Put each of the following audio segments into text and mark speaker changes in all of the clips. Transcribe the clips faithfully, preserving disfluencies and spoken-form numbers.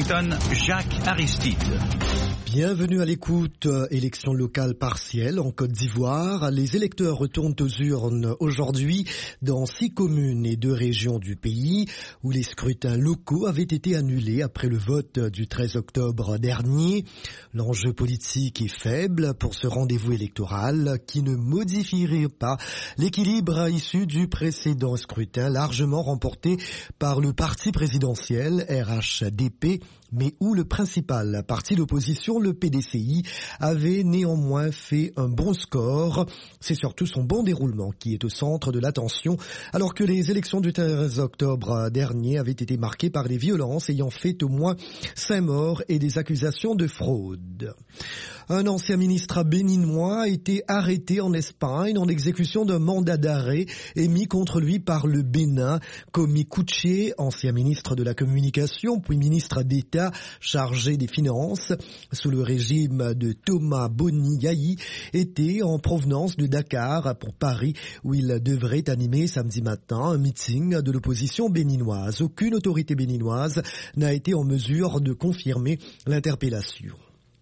Speaker 1: Washington, Jacques Aristide.
Speaker 2: Bienvenue à l'écoute. Élection locale partielle en Côte d'Ivoire. Les électeurs retournent aux urnes aujourd'hui dans six communes et deux régions du pays où les scrutins locaux avaient été annulés après le vote du treize octobre dernier. L'enjeu politique est faible pour ce rendez-vous électoral qui ne modifierait pas l'équilibre issu du précédent scrutin largement remporté par le parti présidentiel R H D P, mais où le principal parti d'opposition, le P D C I, avait néanmoins fait un bon score. C'est surtout son bon déroulement qui est au centre de l'attention, alors que les élections du treize octobre dernier avaient été marquées par des violences ayant fait au moins cinq morts et des accusations de fraude. Un ancien ministre béninois a été arrêté en Espagne en exécution d'un mandat d'arrêt émis contre lui par le Bénin. Komi Kouché, ancien ministre de la Communication, puis ministre d'État chargé des Finances sous le régime de Thomas Boni Yayi, était en provenance de Dakar pour Paris où il devrait animer samedi matin un meeting de l'opposition béninoise. Aucune autorité béninoise n'a été en mesure de confirmer l'interpellation.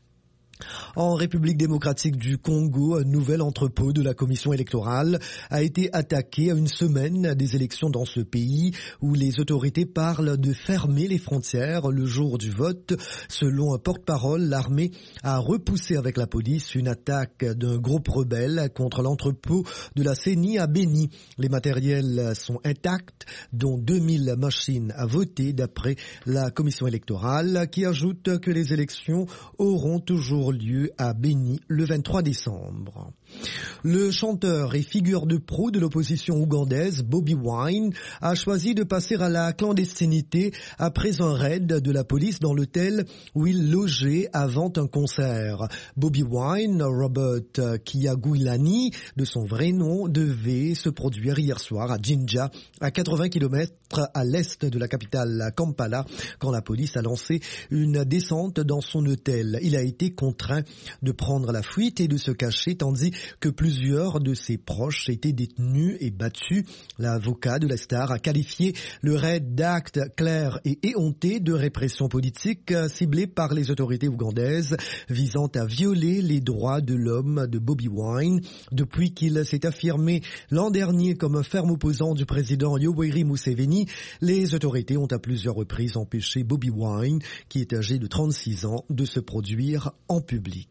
Speaker 2: En République démocratique du Congo, un nouvel entrepôt de la commission électorale a été attaqué à une semaine des élections dans ce pays où les autorités parlent de fermer les frontières le jour du vote. Selon un porte-parole, l'armée a repoussé avec la police une attaque d'un groupe rebelle contre l'entrepôt de la C E N I à Beni. Les matériels sont intacts, dont deux mille machines à voter d'après la commission électorale qui ajoute que les élections auront toujours lieu à Beni le vingt-trois décembre. Le chanteur et figure de proue de l'opposition ougandaise, Bobi Wine, a choisi de passer à la clandestinité après un raid de la police dans l'hôtel où il logeait avant un concert. Bobi Wine, Robert Kyagulanyi, de son vrai nom, devait se produire hier soir à Jinja, à quatre-vingts kilomètres à l'est de la capitale Kampala, quand la police a lancé une descente dans son hôtel. Il a été contraint de prendre la fuite et de se cacher, tandis que plusieurs de ses proches étaient détenus et battus. L'avocat de la star a qualifié le raid d'acte clair et éhonté de répression politique ciblée par les autorités ougandaises visant à violer les droits de l'homme de Bobi Wine. Depuis qu'il s'est affirmé l'an dernier comme un ferme opposant du président Yoweri Museveni, les autorités ont à plusieurs reprises empêché Bobi Wine, qui est âgé de trente-six ans, de se produire en public.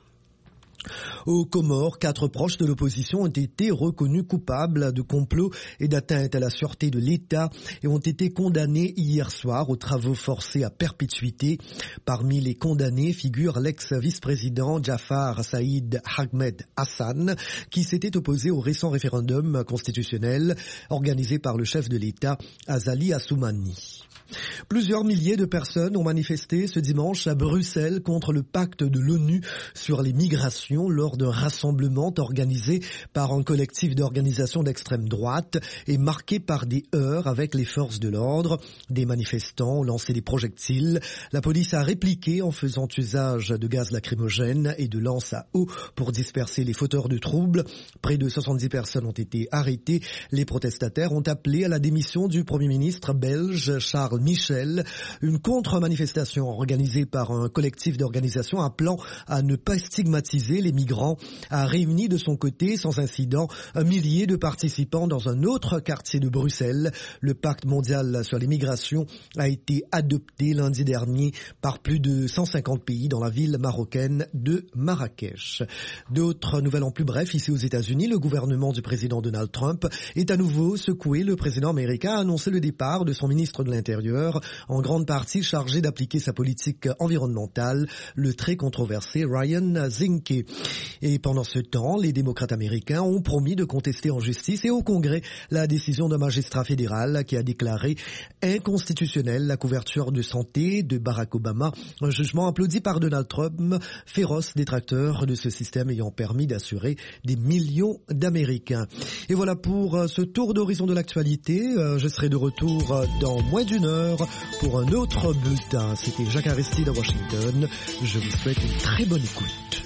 Speaker 2: Aux Comores, quatre proches de l'opposition ont été reconnus coupables de complot et d'atteinte à la sûreté de l'État et ont été condamnés hier soir aux travaux forcés à perpétuité. Parmi les condamnés figure l'ex-vice-président Jafar Saïd Ahmed Hassan, qui s'était opposé au récent référendum constitutionnel organisé par le chef de l'État, Azali Assoumani. Plusieurs milliers de personnes ont manifesté ce dimanche à Bruxelles contre le pacte de l'ONU sur les migrations lors d'un rassemblement organisé par un collectif d'organisations d'extrême droite et marqué par des heurts avec les forces de l'ordre. Des manifestants ont lancé des projectiles. La police a répliqué en faisant usage de gaz lacrymogène et de lances à eau pour disperser les fauteurs de troubles. Près de soixante-dix personnes ont été arrêtées. Les protestataires ont appelé à la démission du Premier ministre belge Charles Michel. Une contre-manifestation organisée par un collectif d'organisations appelant à ne pas stigmatiser les migrants a réuni de son côté, sans incident, un millier de participants dans un autre quartier de Bruxelles. Le pacte mondial sur les migrations a été adopté lundi dernier par plus de cent cinquante pays dans la ville marocaine de Marrakech. D'autres nouvelles en plus bref, ici aux États-Unis, le gouvernement du président Donald Trump est à nouveau secoué. Le président américain a annoncé le départ de son ministre de l'Intérieur, en grande partie chargé d'appliquer sa politique environnementale, le très controversé Ryan Zinke. Et pendant ce temps, les démocrates américains ont promis de contester en justice et au Congrès la décision d'un magistrat fédéral qui a déclaré inconstitutionnelle la couverture de santé de Barack Obama, un jugement applaudi par Donald Trump, féroce détracteur de ce système ayant permis d'assurer des millions d'Américains. Et voilà pour ce tour d'horizon de l'actualité. Je serai de retour dans moins d'une heure pour un autre bulletin. C'était Jacques Aristide à Washington. Je vous souhaite une très bonne écoute.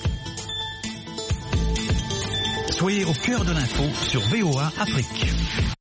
Speaker 1: Soyez au cœur de l'info sur V O A Afrique.